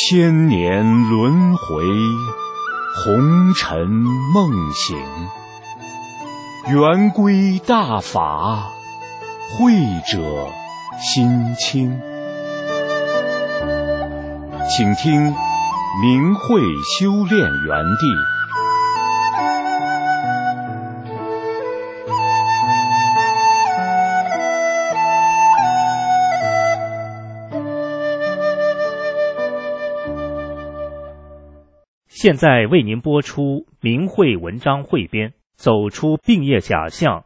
千年轮回，红尘梦醒。圆规大法，慧者心清。请听明慧修炼园地。 现在为您播出明慧文章汇编，走出病业假象。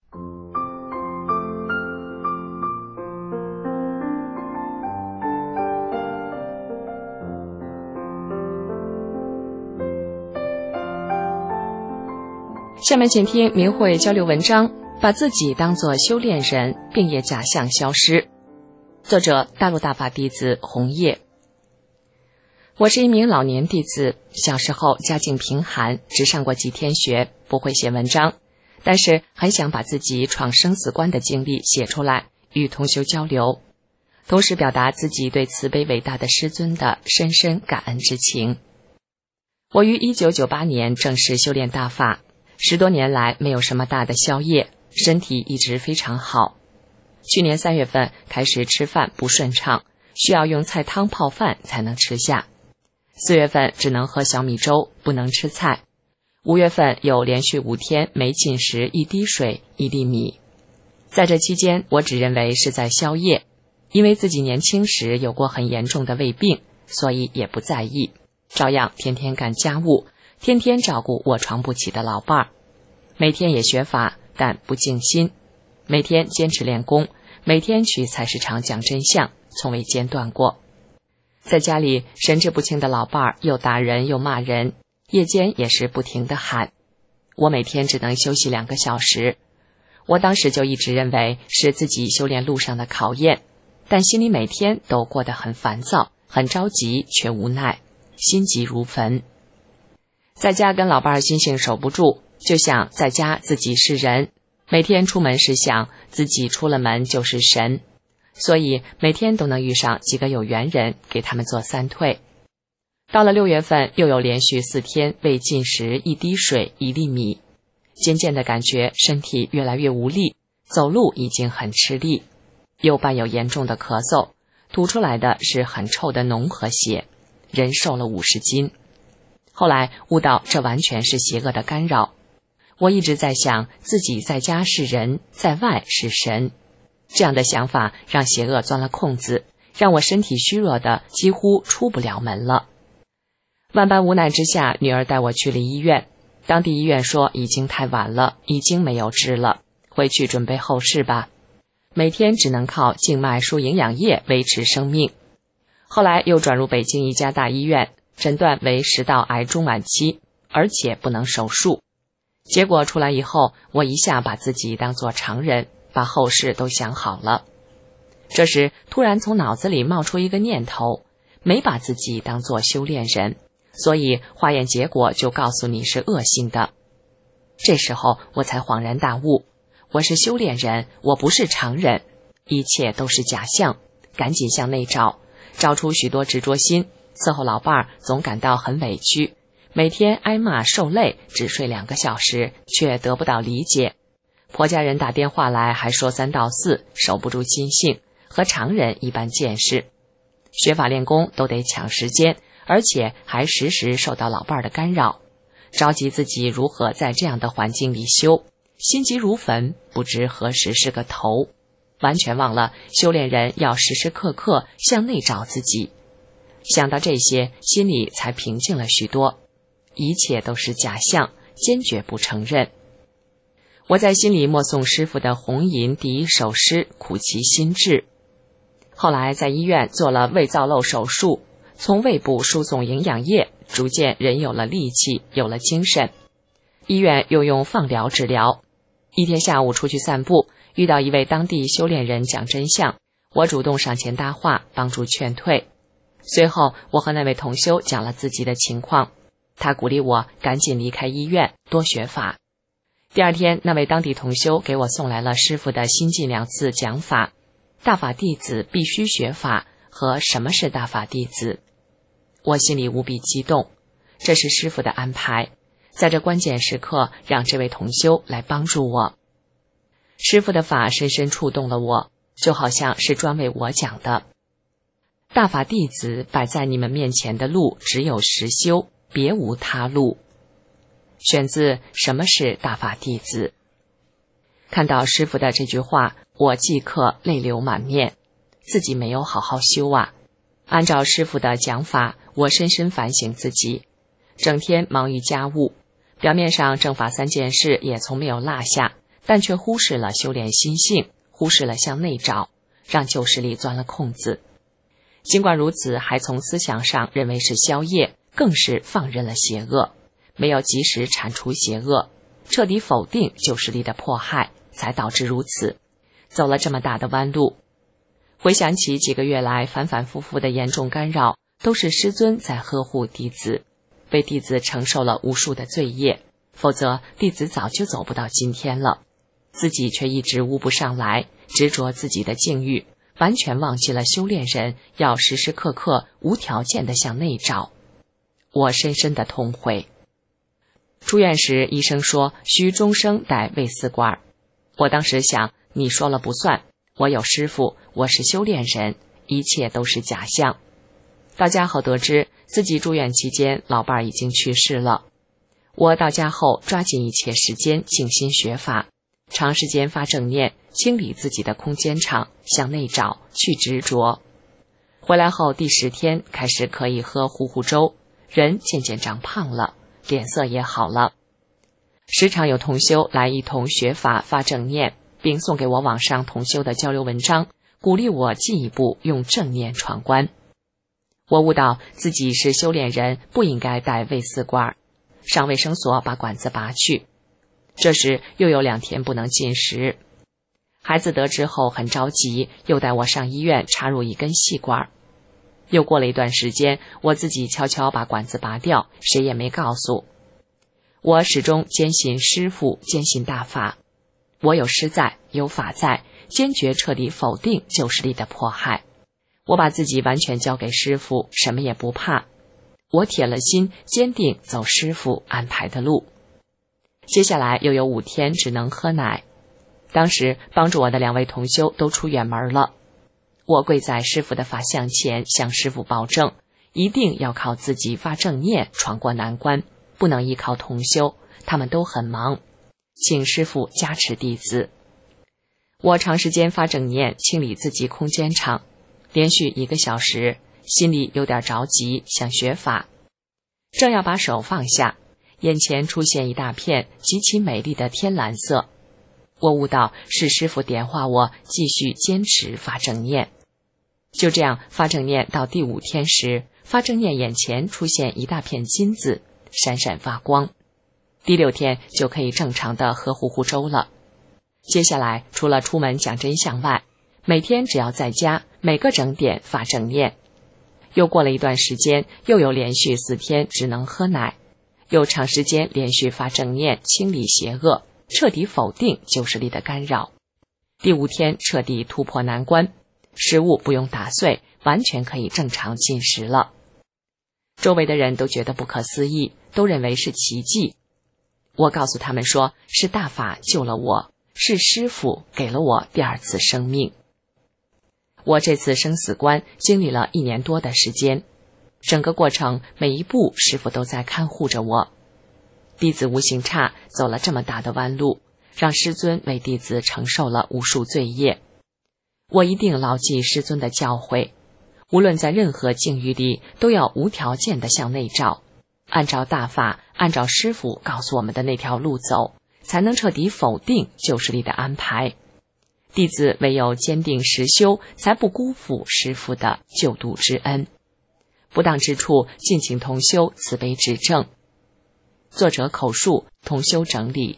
下面请听明慧交流文章，把自己当作修炼人，病业假象消失。作者大陆大法弟子红叶。我是一名老年弟子，小时候家境贫寒，只上过几天学，不会写文章，但是很想把自己闯生死关的经历写出来，与同修交流，同时表达自己对慈悲伟大的师尊的深深感恩之情。我于1998年正式修炼大法，10多年来没有什么大的宵夜，身体一直非常好。去年3月份开始吃饭不顺畅，需要用菜汤泡饭才能吃下。4月份只能喝小米粥，不能吃菜。5月份有连续5天没进食一滴水1粒米。在这期间，我只认为是在宵夜，因为自己年轻时有过很严重的胃病，所以也不在意，照样天天干家务，天天照顾卧床不起的老伴儿。每天也学法，但不静心，每天坚持练功，每天去菜市场讲真相，从未间断过。在家里神志不清的老伴儿又打人又骂人，夜间也是不停地喊，我每天只能休息2个小时。我当时就一直认为是自己修炼路上的考验，但心里每天都过得很烦躁，很着急却无奈，心急如焚。在家跟老伴儿心性守不住，就想在家自己是人，每天出门时想自己出了门就是神，所以每天都能遇上几个有缘人，给他们做3退。到了6月份，又有连续4天未进食1滴水1粒米，渐渐的感觉身体越来越无力，走路已经很吃力，又伴有严重的咳嗽，吐出来的是很臭的脓和血，人瘦了50斤。后来悟到这完全是邪恶的干扰。我一直在想自己在家是人，在外是神，这样的想法让邪恶钻了空子，让我身体虚弱的几乎出不了门了。万般无奈之下，女儿带我去了医院，当地医院说已经太晚了，已经没有治了，回去准备后事吧，每天只能靠静脉输营养液维持生命。后来又转入北京一家大医院，诊断为食道癌中晚期，而且不能手术。结果出来以后，我一下把自己当作常人，把后事都想好了。这时突然从脑子里冒出一个念头，没把自己当作修炼人，所以化验结果就告诉你是恶性的。这时候我才恍然大悟，我是修炼人，我不是常人，一切都是假象，赶紧向内找，找出许多执着心。伺候老伴儿总感到很委屈，每天挨骂受累，只睡2个小时，却得不到理解。婆家人打电话来还说3道4，守不住心性，和常人一般见识。学法练功都得抢时间，而且还时时受到老伴儿的干扰，着急自己如何在这样的环境里修，心急如焚，不知何时是个头，完全忘了修炼人要时时刻刻向内找自己。想到这些，心里才平静了许多，一切都是假象，坚决不承认。我在心里默诵师父的红吟第1首诗，苦其心志。后来在医院做了胃造瘘手术，从胃部输送营养液，逐渐人有了力气，有了精神。医院又用放疗治疗。一天下午出去散步，遇到一位当地修炼人讲真相，我主动上前搭话，帮助劝退。随后我和那位同修讲了自己的情况，他鼓励我赶紧离开医院，多学法。第2天，那位当地同修给我送来了师父的新近2次讲法，大法弟子必须学法和什么是大法弟子。 我心里无比激动，这是师父的安排，在这关键时刻让这位同修来帮助我。师父的法深深触动了我，就好像是专为我讲的。大法弟子摆在你们面前的路只有实修，别无他路。选自《什么是大法弟子》。看到师父的这句话，我即刻泪流满面，自己没有好好修啊。按照师父的讲法，我深深反省自己，整天忙于家务，表面上正法3件事也从没有落下，但却忽视了修炼心性，忽视了向内找，让旧势力钻了空子。尽管如此，还从思想上认为是消业，更是放任了邪恶，没有及时铲除邪恶，彻底否定旧势力的迫害，才导致如此，走了这么大的弯路。回想起几个月来反反复复的严重干扰，都是师尊在呵护弟子，为弟子承受了无数的罪业，否则弟子早就走不到今天了，自己却一直悟不上来，执着自己的境遇，完全忘记了修炼人要时时刻刻无条件地向内找。我深深的痛悔。出院时医生说需终生戴胃饲管，我当时想，你说了不算，我有师父，我是修炼人，一切都是假象。到家后得知自己住院期间老伴已经去世了，我到家后抓紧一切时间静心学法，长时间发正念，清理自己的空间场，向内找，去执着。回来后第10天开始可以喝糊糊粥，人渐渐长胖了，脸色也好了。时常有同修来一同学法发正念，并送给我网上同修的交流文章，鼓励我进一步用正念闯关。我悟到自己是修炼人，不应该戴胃饲管，上卫生所把管子拔去。这时又有2天不能进食，孩子得知后很着急，又带我上医院插入一根细管。又过了一段时间，我自己悄悄把管子拔掉，谁也没告诉。我始终坚信师父，坚信大法，我有师在，有法在，坚决彻底否定旧势力的迫害。我把自己完全交给师父，什么也不怕。我铁了心，坚定走师父安排的路。接下来又有5天只能喝奶。当时帮助我的2位同修都出远门了，我跪在师父的法像前，向师父保证，一定要靠自己发正念闯过难关，不能依靠同修，他们都很忙，请师父加持弟子。我长时间发正念，清理自己空间场，连续1个小时，心里有点着急，想学法。正要把手放下，眼前出现一大片极其美丽的天蓝色。我悟到是师父点化我继续坚持发正念。就这样发正念到第5天时，发正念眼前出现一大片金子，闪闪发光。第6天就可以正常的喝糊糊粥了。接下来除了出门讲真相外，每天只要在家每个整点发正念。又过了一段时间，又有连续4天只能喝奶，又长时间连续发正念，清理邪恶，彻底否定旧势力的干扰。第5天彻底突破难关，食物不用打碎，完全可以正常进食了。周围的人都觉得不可思议，都认为是奇迹。我告诉他们说，是大法救了我，是师父给了我第2次生命。我这次生死关经历了1年多的时间，整个过程每一步师父都在看护着我。弟子无行差，走了这么大的弯路，让师尊为弟子承受了无数罪业。我一定牢记师尊的教诲，无论在任何境遇里，都要无条件地向内找，按照大法，按照师父告诉我们的那条路走，才能彻底否定旧势力的安排。弟子唯有坚定实修，才不辜负师父的救度之恩。不当之处，敬请同修慈悲指正。作者口述，同修整理。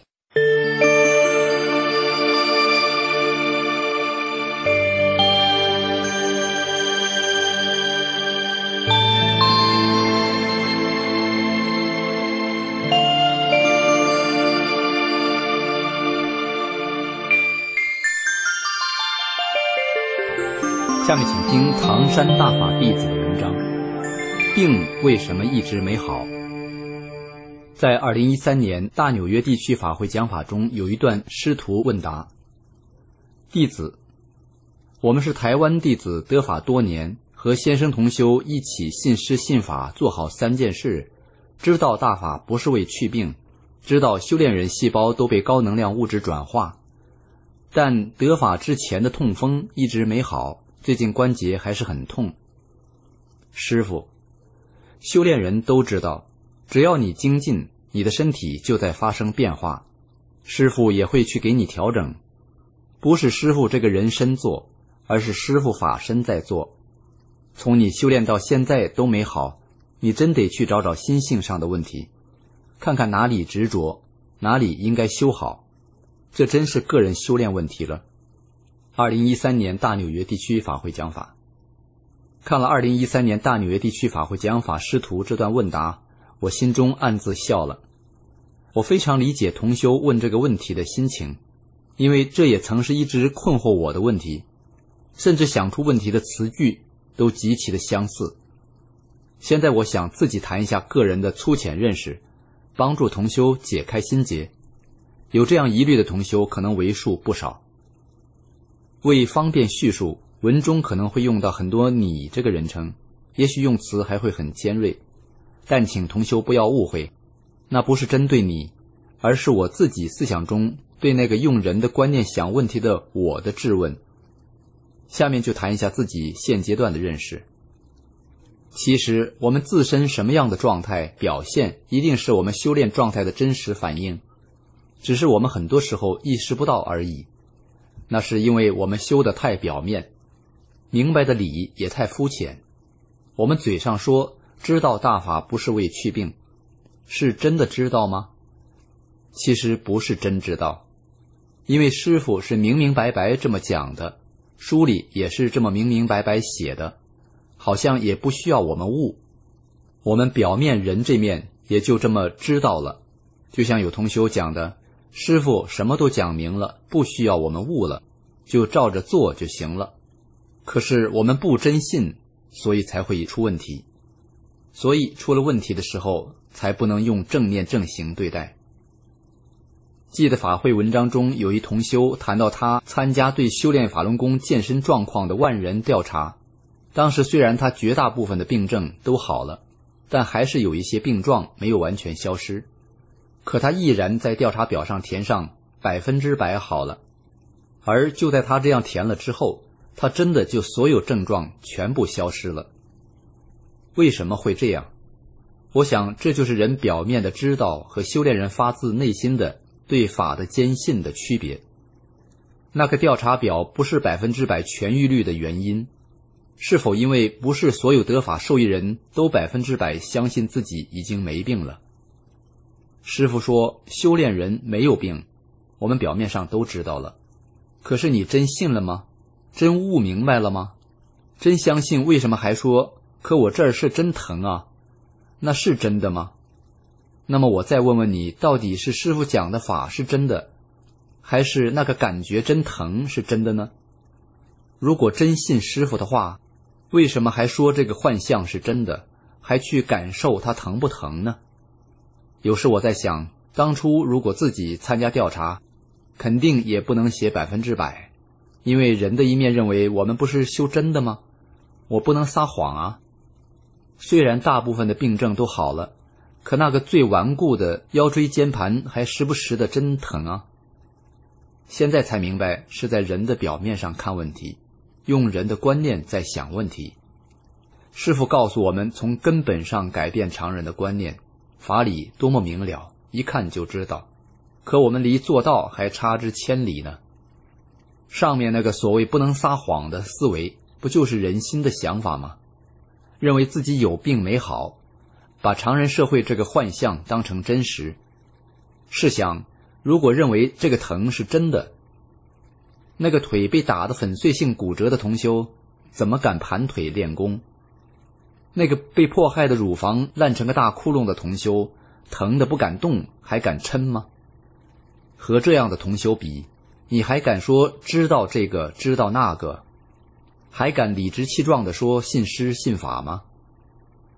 下面请听唐山大法弟子的文章。 病为什么一直没好？在2013年大纽约地区法会讲法中，有一段师徒问答。弟子：我们是台湾弟子，得法多年，和先生同修一起信师信法，做好3件事：知道大法不是为去病，知道修炼人细胞都被高能量物质转化，但得法之前的痛风一直没好，最近关节还是很痛。师父，修炼人都知道，只要你精进，你的身体就在发生变化，师父也会去给你调整。不是师父这个人身做，而是师父法身在做。从你修炼到现在都没好，你真得去找找心性上的问题，看看哪里执着，哪里应该修好，这真是个人修炼问题了。2013年大纽约地区法会讲法。看了2013年大纽约地区法会讲法师徒这段问答，我心中暗自笑了。我非常理解同修问这个问题的心情，因为这也曾是一直困惑我的问题，甚至想出问题的词句都极其的相似。现在我想自己谈一下个人的粗浅认识，帮助同修解开心结。有这样疑虑的同修可能为数不少。为方便叙述，文中可能会用到很多你这个人称，也许用词还会很尖锐，但请同修不要误会，那不是针对你，而是我自己思想中对那个用人的观念想问题的我的质问。下面就谈一下自己现阶段的认识。其实我们自身什么样的状态表现，一定是我们修炼状态的真实反应，只是我们很多时候意识不到而已。那是因为我们修得太表面，明白的理也太肤浅。我们嘴上说知道大法不是为去病，是真的知道吗？其实不是真知道，因为师父是明明白白这么讲的，书里也是这么明明白白写的，好像也不需要我们悟。我们表面人这面也就这么知道了，就像有同修讲的，师父什么都讲明了，不需要我们悟了，就照着做就行了。可是我们不真信，所以才会出问题。所以出了问题的时候，才不能用正念正行对待。记得法会文章中有一同修谈到他参加对修炼法轮功健身状况的万人调查，当时虽然他绝大部分的病症都好了，但还是有一些病状没有完全消失，可他毅然在调查表上填上100%好了。而就在他这样填了之后，他真的就所有症状全部消失了。为什么会这样？我想这就是人表面的知道和修炼人发自内心的对法的坚信的区别。那个调查表不是100%痊愈率的原因，是否因为不是所有得法受益人都100%相信自己已经没病了？师父说修炼人没有病，我们表面上都知道了，可是你真信了吗？真悟明白了吗？真相信，为什么还说可我这儿是真疼啊？那是真的吗？那么我再问问你，到底是师父讲的法是真的，还是那个感觉真疼是真的呢？如果真信师父的话，为什么还说这个幻象是真的，还去感受它疼不疼呢？有时我在想，当初如果自己参加调查，肯定也不能写100%，因为人的一面认为我们不是修真的吗？我不能撒谎啊。虽然大部分的病症都好了，可那个最顽固的腰椎间盘还时不时的真疼啊。现在才明白是在人的表面上看问题，用人的观念在想问题。师父告诉我们从根本上改变常人的观念，法理多么明了，一看就知道，可我们离做到还差之千里呢。上面那个所谓不能撒谎的思维，不就是人心的想法吗？认为自己有病没好，把常人社会这个幻象当成真实。试想，如果认为这个疼是真的，那个腿被打得粉碎性骨折的同修怎么敢盘腿练功？那个被迫害的乳房烂成个大窟窿的同修，疼得不敢动，还敢嗔吗？和这样的同修比，你还敢说知道这个知道那个，还敢理直气壮地说信师信法吗？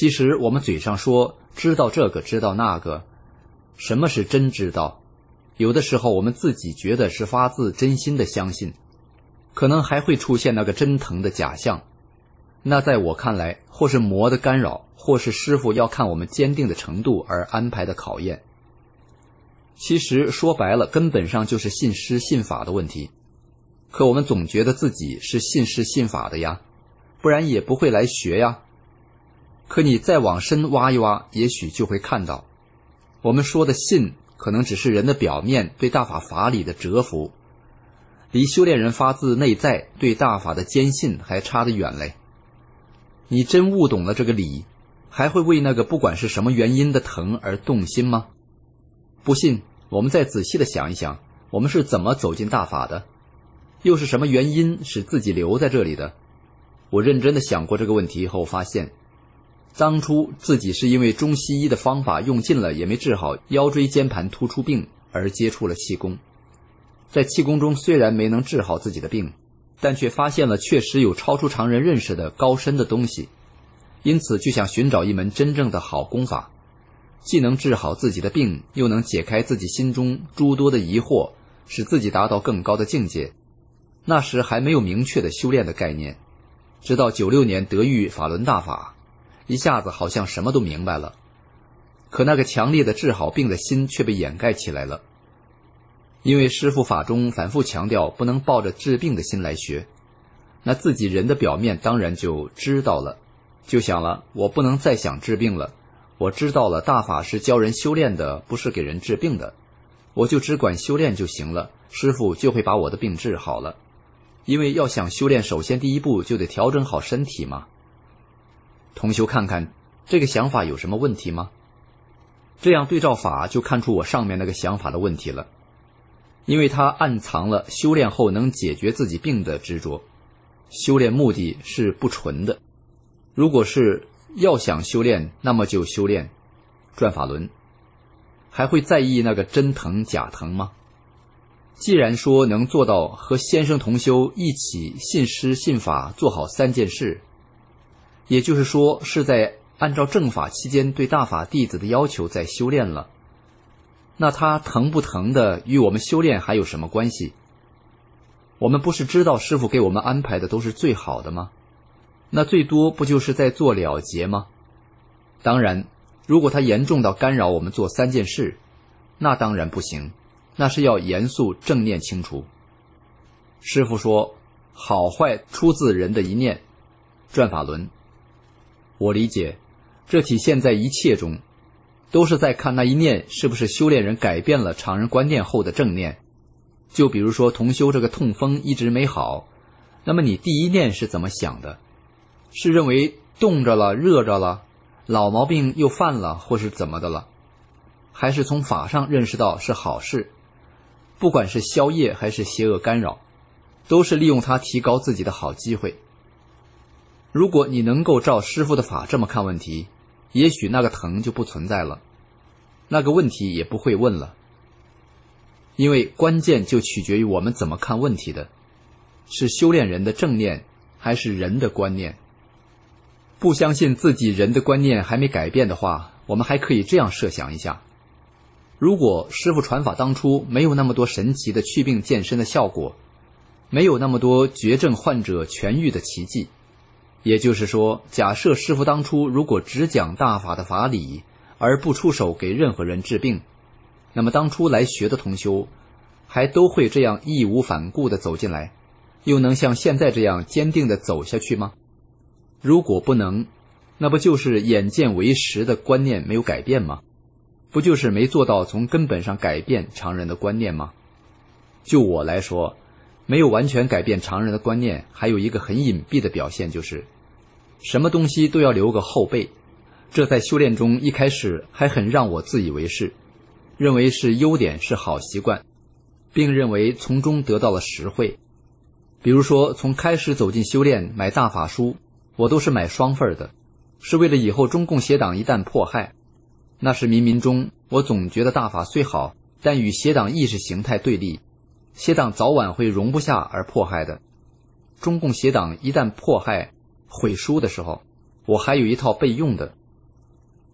其实我们嘴上说知道这个知道那个，什么是真知道？有的时候我们自己觉得是发自真心的相信，可能还会出现那个真诚的假象。那在我看来，或是魔的干扰，或是师父要看我们坚定的程度而安排的考验。其实说白了，根本上就是信师信法的问题。可我们总觉得自己是信师信法的呀，不然也不会来学呀。可你再往深挖一挖，也许就会看到，我们说的信可能只是人的表面对大法法理的折服，离修炼人发自内在对大法的坚信还差得远嘞。你真悟懂了这个理，还会为那个不管是什么原因的疼而动心吗？不信，我们再仔细的想一想，我们是怎么走进大法的，又是什么原因使自己留在这里的？我认真的想过这个问题后发现，当初自己是因为中西医的方法用尽了也没治好腰椎间盘突出病而接触了气功。在气功中虽然没能治好自己的病，但却发现了确实有超出常人认识的高深的东西，因此就想寻找一门真正的好功法，既能治好自己的病，又能解开自己心中诸多的疑惑，使自己达到更高的境界。那时还没有明确的修炼的概念，直到96年得遇法轮大法，一下子好像什么都明白了。可那个强烈的治好病的心却被掩盖起来了。因为师父法中反复强调不能抱着治病的心来学，那自己人的表面当然就知道了，就想了，我不能再想治病了，我知道了大法是教人修炼的，不是给人治病的，我就只管修炼就行了，师父就会把我的病治好了。因为要想修炼，首先第一步就得调整好身体嘛。同修看看这个想法有什么问题吗？这样对照法就看出我上面那个想法的问题了，因为它暗藏了修炼后能解决自己病的执着。修炼目的是不纯的，如果是要想修炼，那么就修炼转法轮，还会在意那个真疼假疼吗？既然说能做到和先生同修一起信师信法做好3件事，也就是说是在按照正法期间对大法弟子的要求在修炼了，那他疼不疼的与我们修炼还有什么关系？我们不是知道师父给我们安排的都是最好的吗？那最多不就是在做了结吗？当然，如果他严重到干扰我们做3件事，那当然不行，那是要严肃正念清除。师父说好坏出自人的一念，转法轮。我理解，这体现在一切中，都是在看那一念是不是修炼人改变了常人观念后的正念。就比如说同修这个痛风一直没好，那么你第一念是怎么想的？是认为冻着了热着了，老毛病又犯了，或是怎么的了？还是从法上认识到是好事？不管是消业还是邪恶干扰，都是利用它提高自己的好机会。如果你能够照师父的法这么看问题，也许那个疼就不存在了，那个问题也不会问了。因为关键就取决于我们怎么看问题的，是修炼人的正念还是人的观念。不相信自己人的观念还没改变的话，我们还可以这样设想一下，如果师父传法当初没有那么多神奇的祛病健身的效果，没有那么多绝症患者痊愈的奇迹，也就是说，假设师父当初如果只讲大法的法理，而不出手给任何人治病，那么当初来学的同修还都会这样义无反顾地走进来，又能像现在这样坚定地走下去吗？如果不能，那不就是眼见为实的观念没有改变吗？不就是没做到从根本上改变常人的观念吗？就我来说，没有完全改变常人的观念，还有一个很隐蔽的表现，就是什么东西都要留个后背。这在修炼中一开始还很让我自以为是，认为是优点，是好习惯，并认为从中得到了实惠。比如说从开始走进修炼买大法书，我都是买双份的，是为了以后中共邪党一旦迫害，那是冥冥中我总觉得大法虽好，但与邪党意识形态对立，邪党早晚会容不下而迫害的。中共邪党一旦迫害毁书的时候，我还有一套备用的，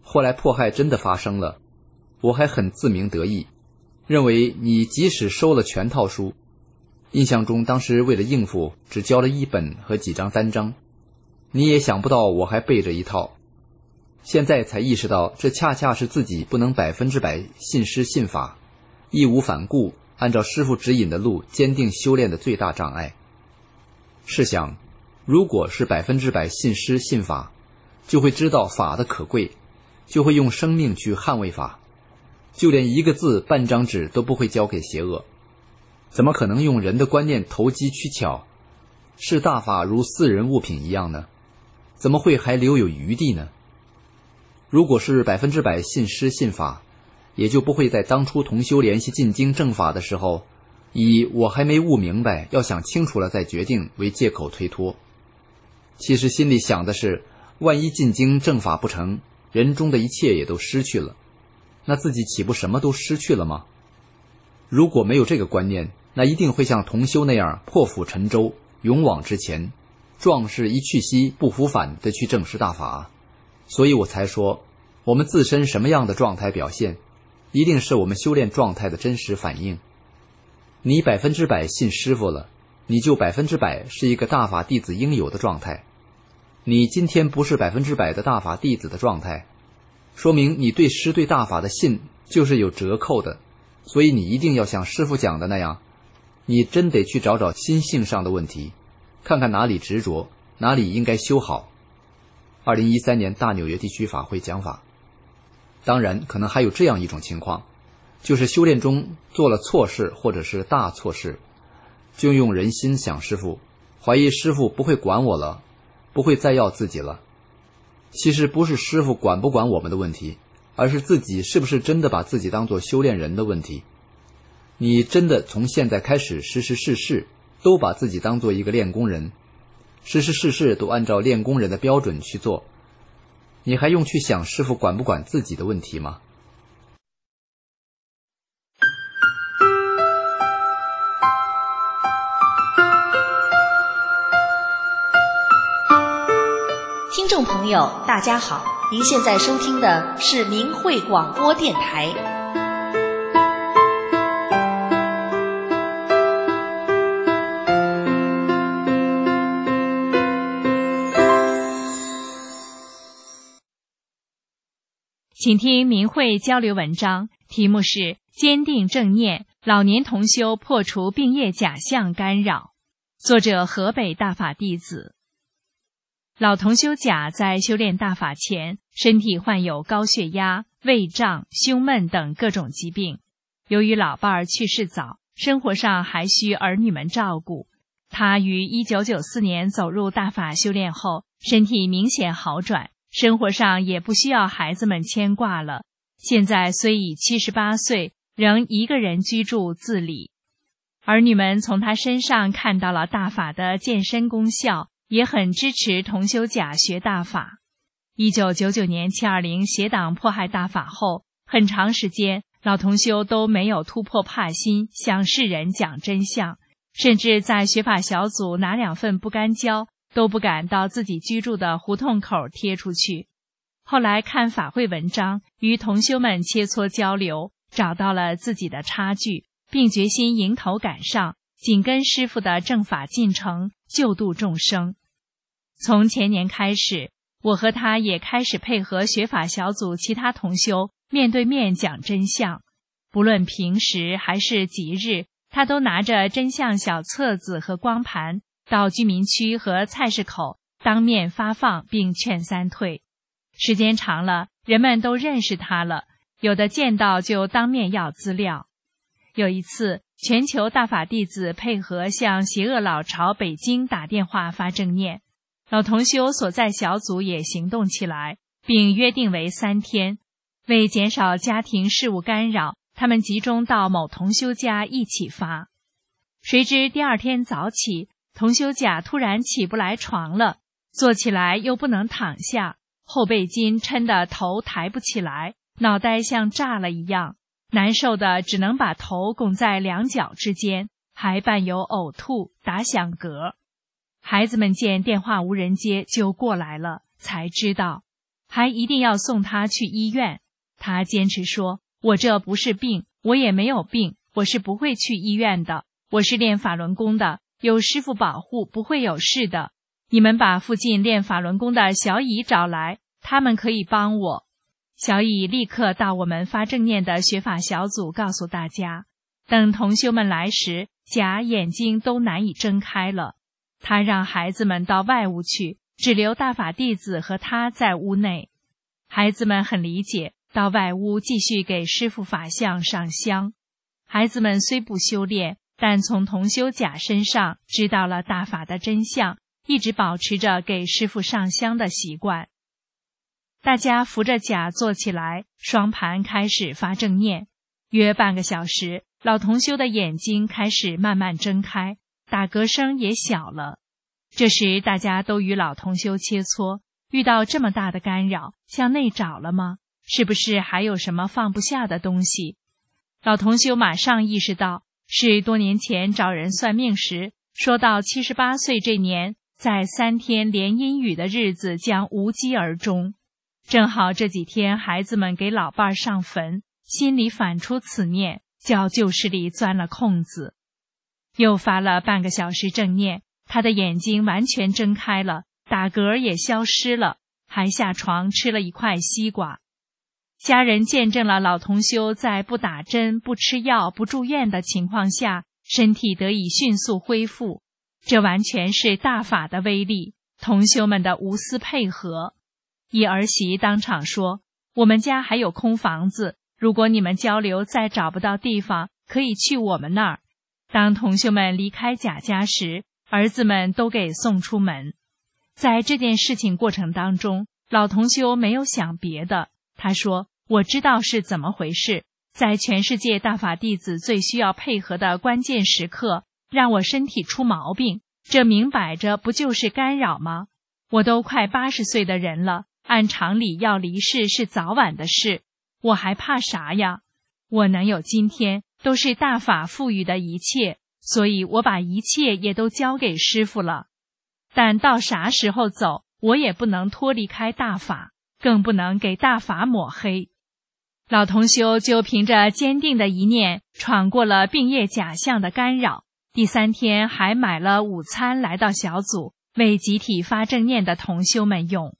后来迫害真的发生了，我还很自鸣得意，认为你即使收了全套书，印象中当时为了应付只交了1本和几张单章，你也想不到我还背着一套。现在才意识到，这恰恰是自己不能100%信师信法，义无反顾按照师父指引的路坚定修炼的最大障碍。试想，如果是100%信师信法，就会知道法的可贵，就会用生命去捍卫法，就连一个字半张纸都不会交给邪恶。怎么可能用人的观念投机取巧，视大法如私人物品一样呢？怎么会还留有余地呢？如果是100%信师信法，也就不会在当初同修联系进京正法的时候，以我还没悟明白，要想清楚了再决定为借口推脱。其实心里想的是，万一进京正法不成，人中的一切也都失去了，那自己岂不什么都失去了吗？如果没有这个观念，那一定会像同修那样破釜沉舟，勇往直前，壮士一去兮不复返地去证实大法。所以我才说，我们自身什么样的状态表现，一定是我们修炼状态的真实反应。你100%信师父了，你就100%是一个大法弟子应有的状态。你今天不是100%的大法弟子的状态，说明你对师对大法的信就是有折扣的。所以你一定要像师父讲的那样，你真得去找找心性上的问题，看看哪里执着，哪里应该修好。2013年大纽约地区法会讲法。当然可能还有这样一种情况，就是修炼中做了错事或者是大错事，就用人心想师父，怀疑师父不会管我了，不会再要自己了。其实不是师父管不管我们的问题，而是自己是不是真的把自己当作修炼人的问题。你真的从现在开始时时事事都把自己当作一个练功人，时时事事都按照练功人的标准去做，你还用去想师父管不管自己的问题吗？ 听众朋友大家好，您现在收听的是明慧广播电台。 请听明慧交流文章，题目是坚定正念，老年同修破除病业假象干扰，作者河北大法弟子。老同修甲在修炼大法前，身体患有高血压、胃胀、胸闷等各种疾病。由于老伴儿去世早，生活上还需儿女们照顾。他于1994年走入大法修炼后，身体明显好转，生活上也不需要孩子们牵挂了。现在虽已78岁，仍一个人居住自理。儿女们从他身上看到了大法的健身功效，也很支持同修甲学大法。1999年720邪党迫害大法后，很长时间老同修都没有突破怕心，向世人讲真相，甚至在学法小组拿2份不干胶都不敢到自己居住的胡同口贴出去。后来看法会文章，与同修们切磋交流，找到了自己的差距，并决心迎头赶上，紧跟师父的正法进程，救度众生。从前年开始，我和他也开始配合学法小组其他同修面对面讲真相。不论平时还是吉日，他都拿着真相小册子和光盘到居民区和菜市口当面发放，并劝3退。时间长了，人们都认识他了，有的见到就当面要资料。有一次，全球大法弟子配合向邪恶老巢北京打电话发正念，老同修所在小组也行动起来，并约定为3天。为减少家庭事务干扰，他们集中到某同修家一起发。谁知第2天早起，同修甲突然起不来床了，坐起来又不能躺下，后背筋抻得头抬不起来，脑袋像炸了一样，难受的只能把头拱在2脚之间，还伴有呕吐、打响嗝。孩子们见电话无人接就过来了，才知道还一定要送他去医院。他坚持说，我这不是病，我也没有病，我是不会去医院的，我是练法轮功的，有师父保护，不会有事的。你们把附近练法轮功的小乙找来，他们可以帮我。小乙立刻到我们发正念的学法小组告诉大家，等同修们来时，甲眼睛都难以睁开了。他让孩子们到外屋去，只留大法弟子和他在屋内。孩子们很理解，到外屋继续给师父法像上香。孩子们虽不修炼，但从同修甲身上知道了大法的真相，一直保持着给师父上香的习惯。大家扶着甲坐起来，双盘开始发正念。约半个小时，老同修的眼睛开始慢慢睁开，打嗝声也小了。这时大家都与老同修切磋，遇到这么大的干扰，向内找了吗？是不是还有什么放不下的东西？老同修马上意识到，是多年前找人算命时，说到78岁这年，在3天连阴雨的日子将无疾而终。正好这几天孩子们给老伴儿上坟，心里反出此念，叫旧事里钻了空子。又发了半个小时正念，他的眼睛完全睁开了，打嗝也消失了，还下床吃了一块西瓜。家人见证了老同修在不打针、不吃药、不住院的情况下，身体得以迅速恢复。这完全是大法的威力，同修们的无私配合。一儿媳当场说，我们家还有空房子，如果你们交流再找不到地方，可以去我们那儿。当同修们离开贾家时，儿子们都给送出门。在这件事情过程当中，老同修没有想别的，他说，我知道是怎么回事，在全世界大法弟子最需要配合的关键时刻，让我身体出毛病，这明摆着不就是干扰吗？我都快80岁的人了，按常理要离世是早晚的事，我还怕啥呀？我能有今天，都是大法赋予的一切，所以我把一切也都交给师父了。但到啥时候走，我也不能脱离开大法，更不能给大法抹黑。老同修就凭着坚定的一念，闯过了病业假象的干扰。第3天还买了午餐来到小组，为集体发正念的同修们用。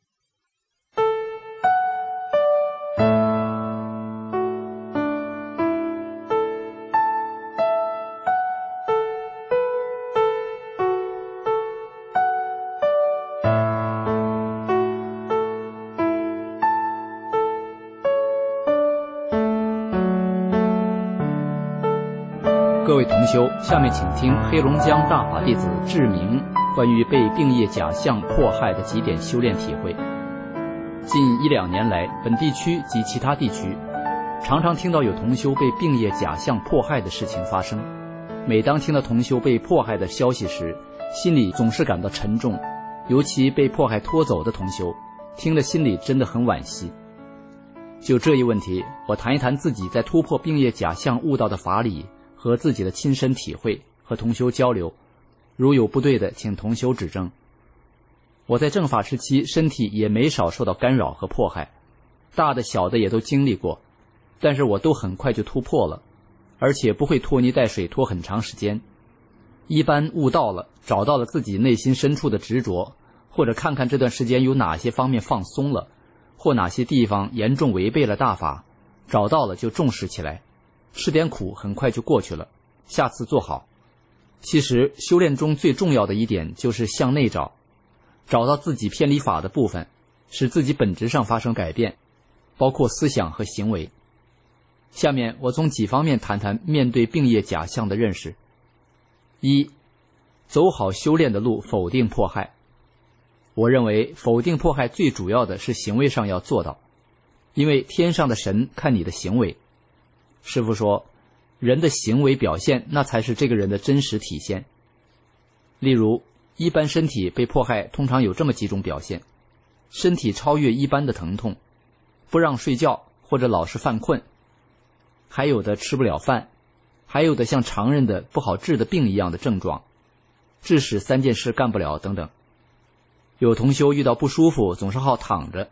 各位同修，下面请听黑龙江大法弟子志明关于被病业假象迫害的几点修炼体会。近1-2年来，本地区及其他地区常常听到有同修被病业假象迫害的事情发生。每当听到同修被迫害的消息时，心里总是感到沉重，尤其被迫害拖走的同修，听了心里真的很惋惜。就这一问题，我谈一谈自己在突破病业假象悟道的法理和自己的亲身体会，和同修交流，如有不对的，请同修指正。我在正法时期，身体也没少受到干扰和迫害，大的小的也都经历过，但是我都很快就突破了，而且不会拖泥带水拖很长时间。一般悟到了，找到了自己内心深处的执着，或者看看这段时间有哪些方面放松了，或哪些地方严重违背了大法，找到了就重视起来，吃点苦很快就过去了，下次做好。其实修炼中最重要的一点就是向内找，找到自己偏离法的部分，使自己本质上发生改变，包括思想和行为。下面我从几方面谈谈面对病业假象的认识。一，走好修炼的路，否定迫害。我认为否定迫害最主要的是行为上要做到，因为天上的神看你的行为。师父说，人的行为表现，那才是这个人的真实体现。例如，一般身体被迫害通常有这么几种表现：身体超越一般的疼痛，不让睡觉或者老是犯困，还有的吃不了饭，还有的像常人的不好治的病一样的症状，致使3件事干不了等等。有同修遇到不舒服总是好躺着，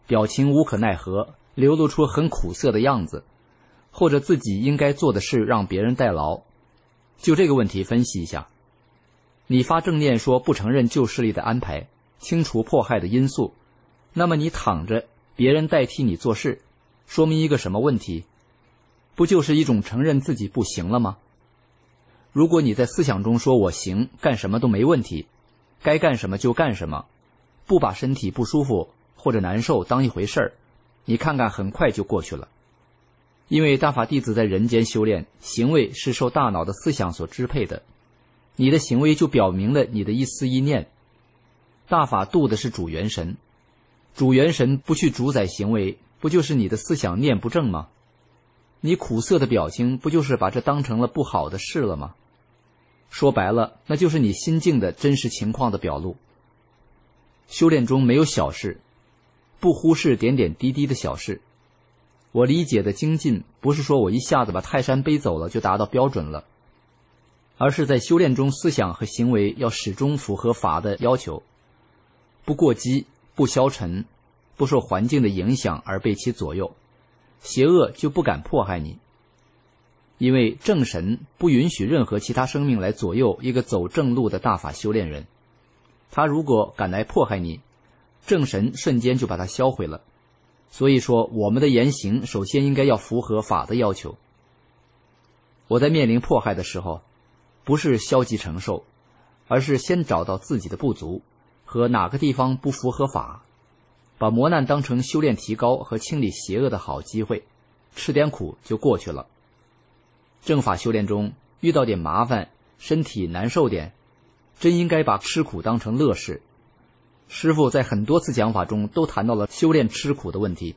表情无可奈何，流露出很苦涩的样子，或者自己应该做的事让别人代劳。就这个问题分析一下，你发正念说不承认旧势力的安排，清除迫害的因素，那么你躺着，别人代替你做事，说明一个什么问题？不就是一种承认自己不行了吗？如果你在思想中说我行，干什么都没问题，该干什么就干什么，不把身体不舒服或者难受当一回事儿，你看看很快就过去了。因为大法弟子在人间修炼，行为是受大脑的思想所支配的，你的行为就表明了你的一思一念。大法度的是主元神，主元神不去主宰行为，不就是你的思想念不正吗？你苦涩的表情不就是把这当成了不好的事了吗？说白了，那就是你心境的真实情况的表露。修炼中没有小事，不忽视点点滴滴的小事。我理解的精进，不是说我一下子把泰山背走了就达到标准了，而是在修炼中思想和行为要始终符合法的要求，不过激，不消沉，不受环境的影响而被其左右，邪恶就不敢迫害你。因为正神不允许任何其他生命来左右一个走正路的大法修炼人，他如果敢来迫害你，正神瞬间就把他销毁了。所以说，我们的言行首先应该要符合法的要求。我在面临迫害的时候，不是消极承受，而是先找到自己的不足和哪个地方不符合法，把磨难当成修炼提高和清理邪恶的好机会，吃点苦就过去了。正法修炼中遇到点麻烦，身体难受点，真应该把吃苦当成乐事。师父在很多次讲法中都谈到了修炼吃苦的问题。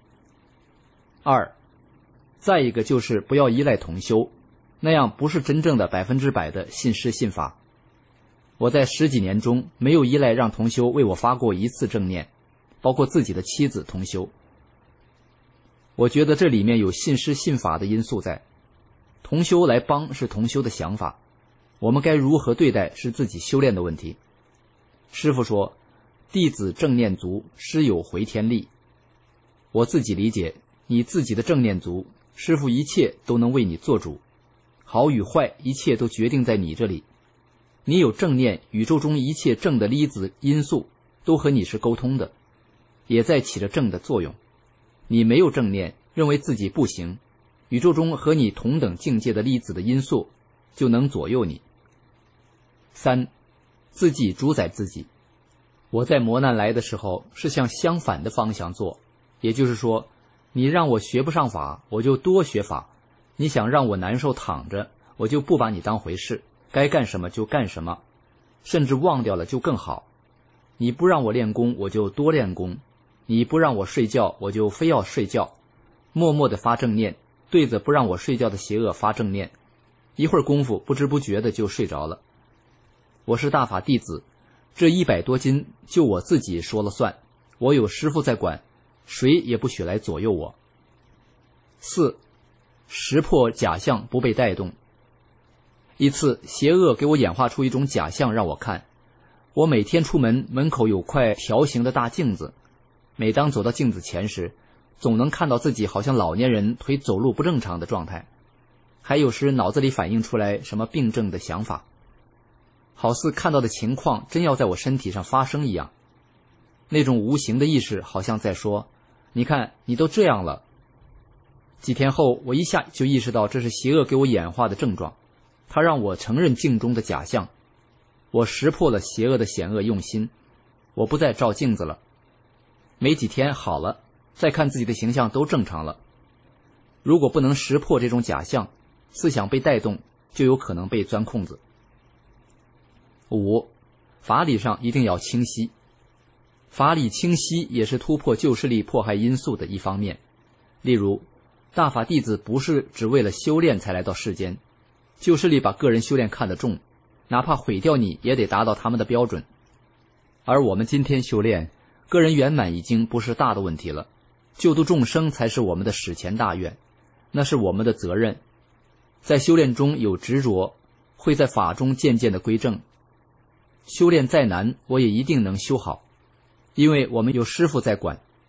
再一个就是不要依赖同修，那样不是真正的100%的信师信法。我在10几年中没有依赖让同修为我发过一次正念，包括自己的妻子同修。我觉得这里面有信师信法的因素在，同修来帮是同修的想法，我们该如何对待是自己修炼的问题。师父说，弟子正念足，师有回天力。我自己理解，你自己的正念足，师父一切都能为你做主，好与坏一切都决定在你这里。你有正念，宇宙中一切正的粒子因素都和你是沟通的，也在起着正的作用。你没有正念，认为自己不行，宇宙中和你同等境界的粒子的因素就能左右你。自己主宰自己。我在磨难来的时候是向相反的方向做，也就是说，你让我学不上法，我就多学法；你想让我难受躺着，我就不把你当回事，该干什么就干什么，甚至忘掉了就更好。你不让我练功，我就多练功；你不让我睡觉，我就非要睡觉。默默地发正念，对着不让我睡觉的邪恶发正念，一会儿功夫不知不觉的就睡着了。我是大法弟子，这100多斤就我自己说了算，我有师父在管，谁也不许来左右我。识破假象，不被带动。一次邪恶给我演化出一种假象让我看，我每天出门，门口有块条形的大镜子，每当走到镜子前时，总能看到自己好像老年人腿走路不正常的状态，还有时脑子里反映出来什么病症的想法，好似看到的情况真要在我身体上发生一样。那种无形的意识好像在说，你看你都这样了。几天后，我一下就意识到这是邪恶给我演化的症状，它让我承认镜中的假象。我识破了邪恶的险恶用心，我不再照镜子了。没几天好了，再看自己的形象都正常了。如果不能识破这种假象，思想被带动，就有可能被钻空子。法理上一定要清晰。法理清晰也是突破旧势力迫害因素的一方面。例如，大法弟子不是只为了修炼才来到世间，旧势力把个人修炼看得重，哪怕毁掉你也得达到他们的标准。而我们今天修炼，个人圆满已经不是大的问题了，救度众生才是我们的史前大愿，那是我们的责任。在修炼中有执着，会在法中渐渐的归正。修炼再难，我也一定能修好，因为我们有师父在管。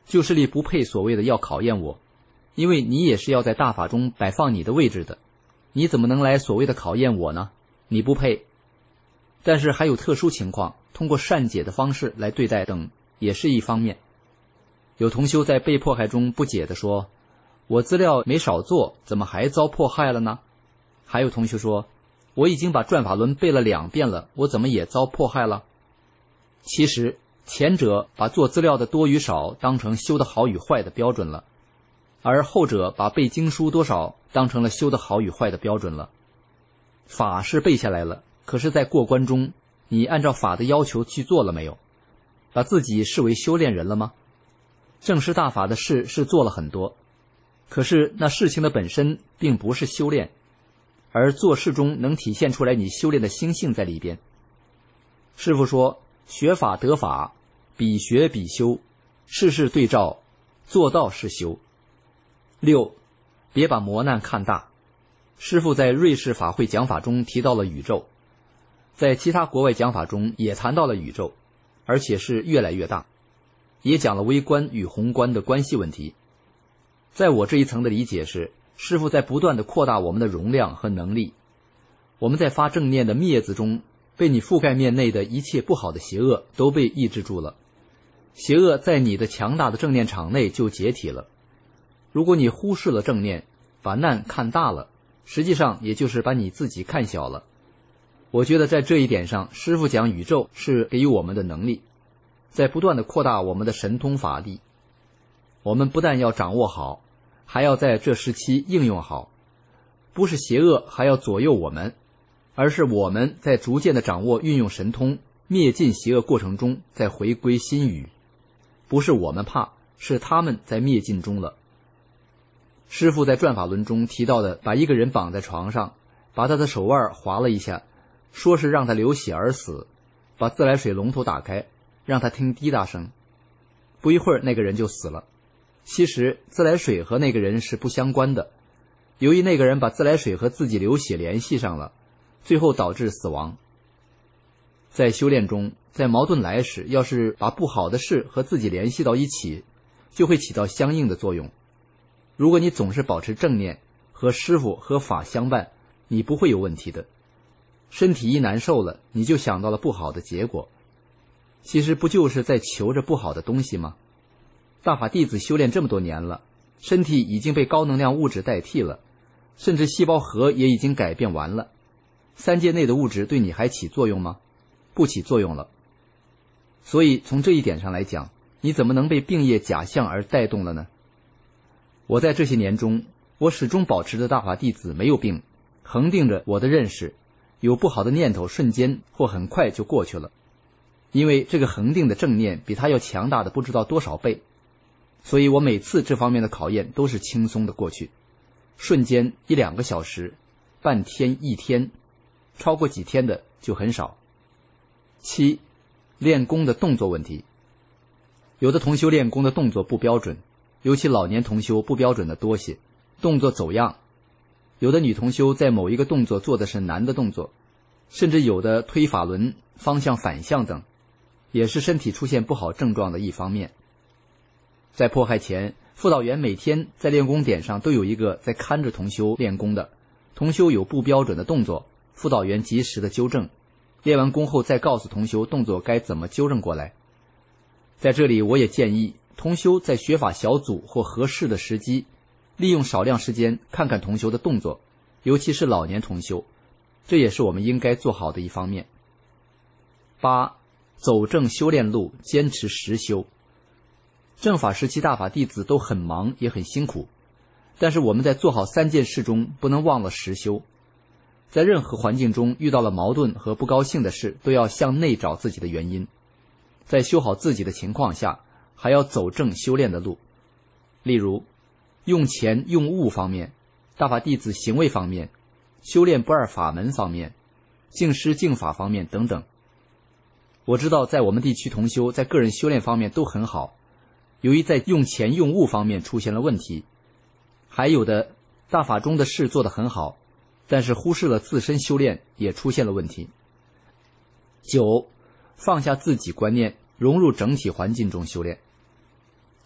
旧势力不配所谓的要考验我，因为你也是要在大法中摆放你的位置的，你怎么能来所谓的考验我呢？你不配。但是还有特殊情况，通过善解的方式来对待等也是一方面。有同修在被迫害中不解地说，我资料没少做，怎么还遭迫害了呢？还有同修说，我已经把转法轮背了2遍了，我怎么也遭迫害了？其实前者把做资料的多与少当成修的好与坏的标准了，而后者把背经书多少当成了修的好与坏的标准了。法是背下来了，可是在过关中，你按照法的要求去做了没有？把自己视为修炼人了吗？正师大法的事是做了很多，可是那事情的本身并不是修炼，而做事中能体现出来你修炼的心性在里边。师父说，学法得法，比学比修，事事对照，做到是修。6，别把磨难看大。师父在瑞士法会讲法中提到了宇宙，在其他国外讲法中也谈到了宇宙，而且是越来越大，也讲了微观与宏观的关系问题。在我这一层的理解是，师父在不断地扩大我们的容量和能力。我们在发正念的灭字中，被你覆盖面内的一切不好的邪恶都被抑制住了，邪恶在你的强大的正念场内就解体了。如果你忽视了正念，把难看大了，实际上也就是把你自己看小了。我觉得在这一点上，师父讲宇宙是给予我们的能力，在不断地扩大我们的神通法力。我们不但要掌握好，还要在这时期应用好，不是邪恶还要左右我们，而是我们在逐渐地掌握运用神通灭尽邪恶过程中再回归心语。不是我们怕，是他们在灭尽中了。师父在转法轮中提到的，把一个人绑在床上，把他的手腕划了一下，说是让他流血而死，把自来水龙头打开，让他听滴答声，不一会儿那个人就死了。其实自来水和那个人是不相关的，由于那个人把自来水和自己流血联系上了，最后导致死亡。在修炼中，在矛盾来时，要是把不好的事和自己联系到一起，就会起到相应的作用。如果你总是保持正念，和师父和法相伴，你不会有问题的。身体一难受了，你就想到了不好的结果，其实不就是在求着不好的东西吗？大法弟子修炼这么多年了，身体已经被高能量物质代替了，甚至细胞核也已经改变完了。3界内的物质对你还起作用吗？不起作用了。所以从这一点上来讲，你怎么能被病业假象而带动了呢？我在这些年中，我始终保持着大法弟子没有病，恒定着我的认识，有不好的念头瞬间或很快就过去了，因为这个恒定的正念比它要强大的不知道多少倍，所以我每次这方面的考验都是轻松的过去，瞬间1-2个小时，半天1天，超过几天的就很少。7，练功的动作问题。有的同修练功的动作不标准，尤其老年同修不标准的多些，动作走样。有的女同修在某一个动作做的是难的动作，甚至有的推法轮方向反向等，也是身体出现不好症状的一方面。在迫害前，辅导员每天在练功点上都有一个在看着同修练功的，同修有不标准的动作，辅导员及时的纠正，练完功后再告诉同修动作该怎么纠正过来。在这里我也建议同修在学法小组或合适的时机，利用少量时间看看同修的动作，尤其是老年同修，这也是我们应该做好的一方面。8，走正修炼路，坚持实修。正法时期大法弟子都很忙也很辛苦，但是我们在做好3件事中不能忘了实修。在任何环境中遇到了矛盾和不高兴的事，都要向内找自己的原因，在修好自己的情况下，还要走正修炼的路。例如用钱用物方面，大法弟子行为方面，修炼不二法门方面，敬师敬法方面等等。我知道在我们地区同修在个人修炼方面都很好，由于在用钱用物方面出现了问题，还有的大法中的事做得很好，但是忽视了自身修炼也出现了问题。9，放下自己观念，融入整体环境中修炼。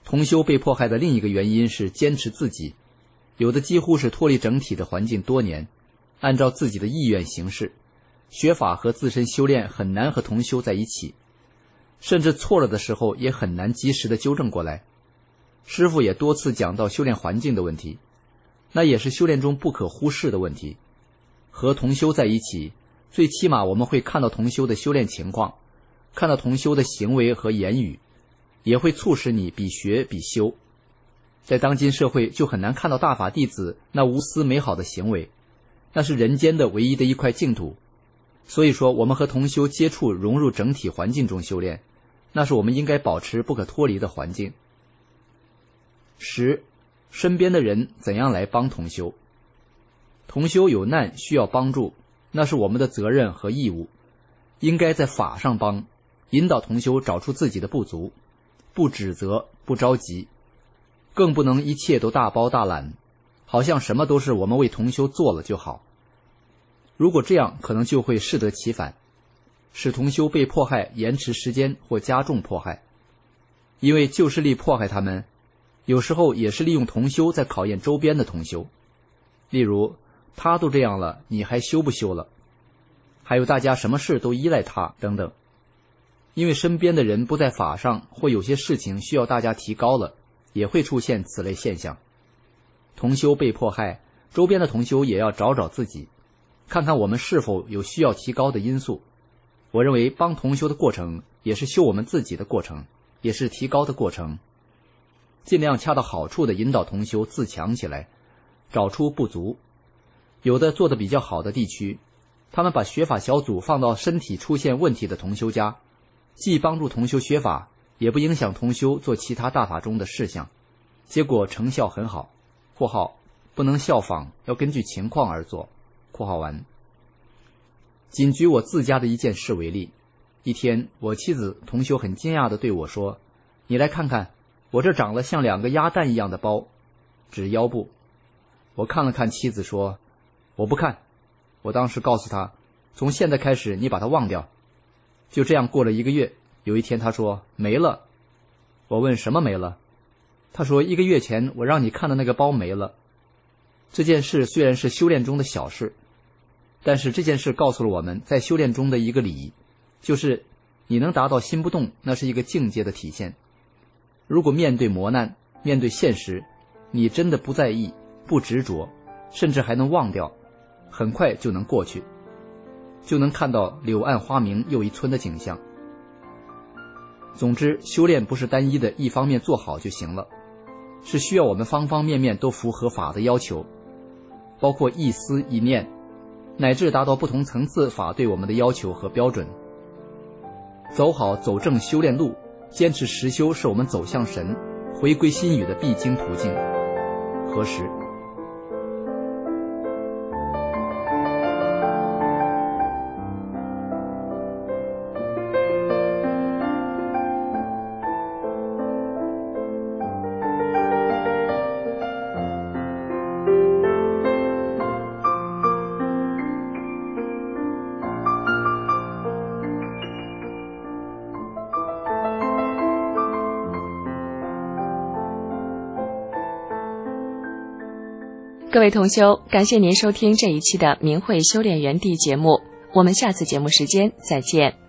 同修被迫害的另一个原因是坚持自己，有的几乎是脱离整体的环境多年，按照自己的意愿行事，学法和自身修炼很难和同修在一起，甚至错了的时候也很难及时的纠正过来。师父也多次讲到修炼环境的问题，那也是修炼中不可忽视的问题。和同修在一起，最起码我们会看到同修的修炼情况，看到同修的行为和言语，也会促使你比学比修。在当今社会就很难看到大法弟子那无私美好的行为，那是人间的唯一的一块净土。所以说我们和同修接触，融入整体环境中修炼，那是我们应该保持不可脱离的环境。10. 身边的人怎样来帮同修？同修有难需要帮助，那是我们的责任和义务，应该在法上帮，引导同修找出自己的不足，不指责，不着急，更不能一切都大包大揽，好像什么都是我们为同修做了就好。如果这样，可能就会适得其反，使同修被迫害延迟时间或加重迫害。因为旧势力迫害他们，有时候也是利用同修在考验周边的同修。例如，他都这样了，你还修不修了？还有大家什么事都依赖他等等。因为身边的人不在法上，或有些事情需要大家提高了，也会出现此类现象。同修被迫害，周边的同修也要找找自己，看看我们是否有需要提高的因素。我认为帮同修的过程也是修我们自己的过程，也是提高的过程。尽量恰到好处地引导同修自强起来，找出不足。有的做得比较好的地区，他们把学法小组放到身体出现问题的同修家，既帮助同修学法，也不影响同修做其他大法中的事项，结果成效很好。括号不能效仿，要根据情况而做。括号完。仅举我自家的一件事为例，一天我妻子同修很惊讶地对我说，你来看看，我这长了像2个鸭蛋一样的包，指腰部。我看了看妻子说，我不看。我当时告诉他，从现在开始你把它忘掉。就这样过了1个月，有一天他说没了。我问什么没了？他说1个月前我让你看的那个包没了。这件事虽然是修炼中的小事，但是这件事告诉了我们在修炼中的一个礼仪，就是你能达到心不动，那是一个境界的体现。如果面对磨难，面对现实，你真的不在意，不执着，甚至还能忘掉，很快就能过去，就能看到柳暗花明又一村的景象。总之，修炼不是单一的一方面做好就行了，是需要我们方方面面都符合法的要求，包括一思一念，乃至达到不同层次法对我们的要求和标准。走好走正修炼路，坚持实修是我们走向神，回归心语的必经途径。何时？ 各位同修，感谢您收听这一期的明慧修炼园地节目，我们下次节目时间再见。